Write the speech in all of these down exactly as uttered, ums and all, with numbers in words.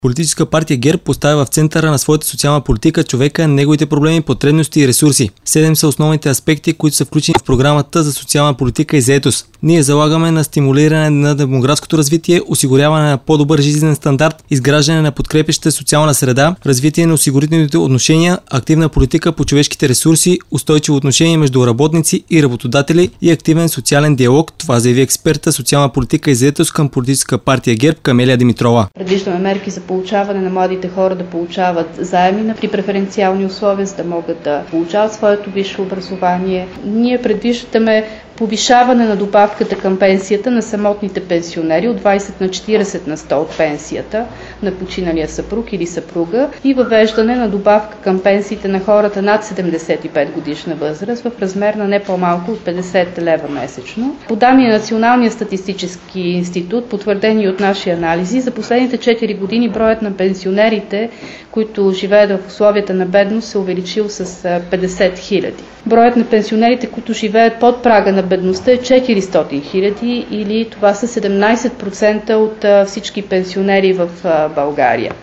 Политическа партия ГЕРБ поставя в центъра на своята социална политика човека, неговите проблеми, потребности и ресурси. Седем са основните аспекти, които са включени в програмата за социална политика и заетост. Ние залагаме на стимулиране на демографското развитие, осигуряване на по-добър жизнен стандарт, изграждане на подкрепяща социална среда, развитие на осигурителните отношения, активна политика по човешките ресурси, устойчиво отношение между работници и работодатели и активен социален диалог. Това заяви експерта социална политика и заетост към Политическа партия ГЕРБ Камелия Димитрова. Предвиждаме мерки за получаване на младите хора да получават заеми при преференциални условия, за да могат да получават своето висше образование. Ние предвиждаме повишаване на добавката към пенсията на самотните пенсионери от двайсет на четирийсет на сто от пенсията на починалия съпруг или съпруга и въвеждане на добавка към пенсиите на хората над седемдесет и пет годишна възраст в размер на не по-малко от петдесет лева месечно. По данни на Националния статистически институт, потвърдени от наши анализи, за последните четири години броят на пенсионерите, които живеят в условията на бедност, се увеличил с петдесет хиляди. Броят на пенсионерите, които живеят под прага на бедността, е четиристотин хиляди, или това са седемнайсет процента от всички пенсионери в България.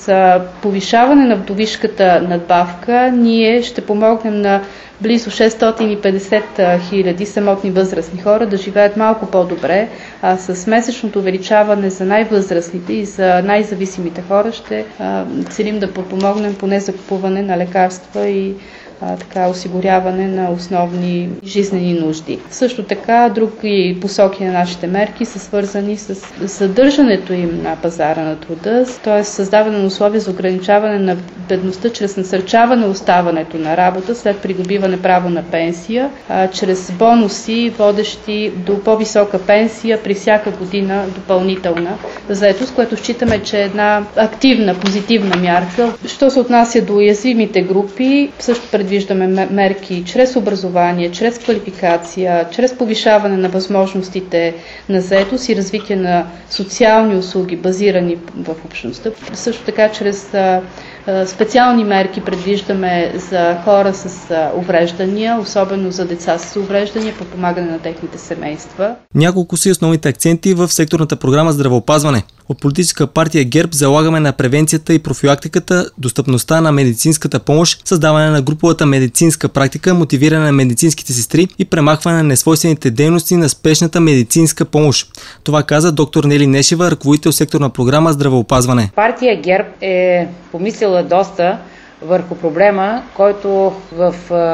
С повишаване на вдовишката надбавка ние ще помогнем на близо шестстотин и петдесет хиляди самотни възрастни хора да живеят малко по-добре, а с месечното увеличаване за най-възрастните и за най-зависимите хора ще а, целим да подпомогнем поне за купуване на лекарства и а, така осигуряване на основни жизнени нужди. Също така, други посоки на нашите мерки са свързани с задържането им на пазара на труда, т.е. създаване на условия за ограничаване на бедността чрез насърчаване оставането на работа след придобиване право на пенсия, а, чрез бонуси, водещи до по-висока пенсия при всяка година допълнителна заетост, което считаме, че е една активна, позитивна мярка. Що се отнася до уязвимите групи, също предвиждаме мерки чрез образование, чрез квалификация, чрез повишаване на възможностите на заетост и развитие на социални услуги, базирани в общността. Също така, чрез специални мерки предвиждаме за хора с увреждания, особено за деца с увреждания, подпомагане на техните семейства. Няколко са основните акценти в секторната програма здравеопазване. От Политическа партия ГЕРБ залагаме на превенцията и профилактиката, достъпността на медицинската помощ, създаване на груповата медицинска практика, мотивиране на медицинските сестри и премахване на несвойствените дейности на спешната медицинска помощ. Това каза доктор Нели Нешева, ръководител секторна програма здравеопазване. Партия ГЕРБ е помислила доста върху проблема, който в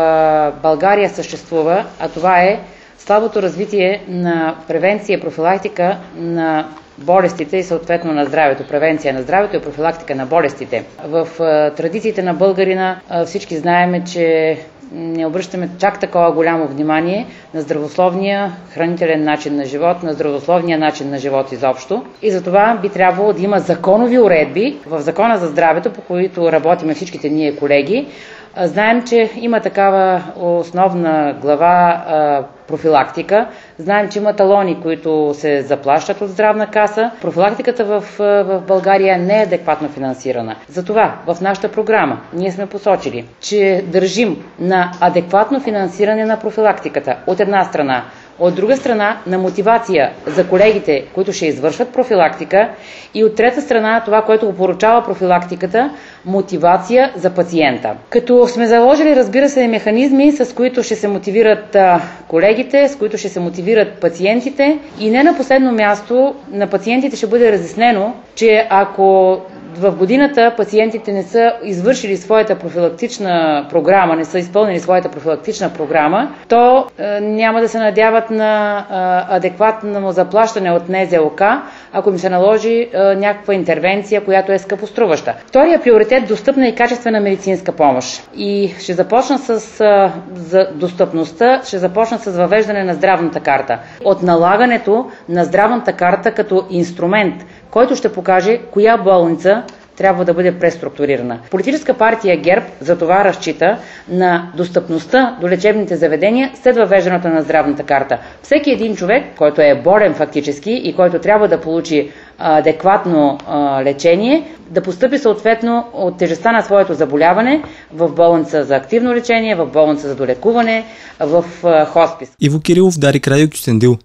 България съществува, а това е слабото развитие на превенция и профилактика на болестите и съответно на здравето. Превенция на здравето и профилактика на болестите. В традициите на българина всички знаем, че не обръщаме чак такова голямо внимание на здравословния хранителен начин на живот, на здравословния начин на живот изобщо. И за това би трябвало да има законови уредби в Закона за здравето, по които работиме всичките ние колеги. Знаем, че има такава основна глава профилактика. Знаем, че има талони, които се заплащат от здравна каса. Профилактиката в, в България не е адекватно финансирана. Затова в нашата програма ние сме посочили, че държим на адекватно финансиране на профилактиката от една страна. От друга страна, на мотивация за колегите, които ще извършват профилактика, и от трета страна, това, което опоручава профилактиката, мотивация за пациента. Като сме заложили, разбира се, механизми, с които ще се мотивират колегите, с които ще се мотивират пациентите, и не на последно място, на пациентите ще бъде разяснено, че ако в годината пациентите не са извършили своята профилактична програма, не са изпълнили своята профилактична програма, то е, няма да се надяват на е, адекватно заплащане от Н З О К, ако им се наложи е, някаква интервенция, която е скъпоструваща. Втория приоритет – достъпна и качествена медицинска помощ. И ще започна с е, за достъпността, ще започна с въвеждане на здравната карта. От налагането на здравната карта като инструмент, който ще покаже коя болница трябва да бъде преструктурирана. Политическа партия ГЕРБ за това разчита на достъпността до лечебните заведения след въвеждането на здравната карта. Всеки един човек, който е болен фактически и който трябва да получи адекватно а, лечение, да постъпи съответно от тежестта на своето заболяване в болница за активно лечение, в болница за долекуване, в а, хоспис. Иво Кирилов, Дарик Радио, Кюстендил.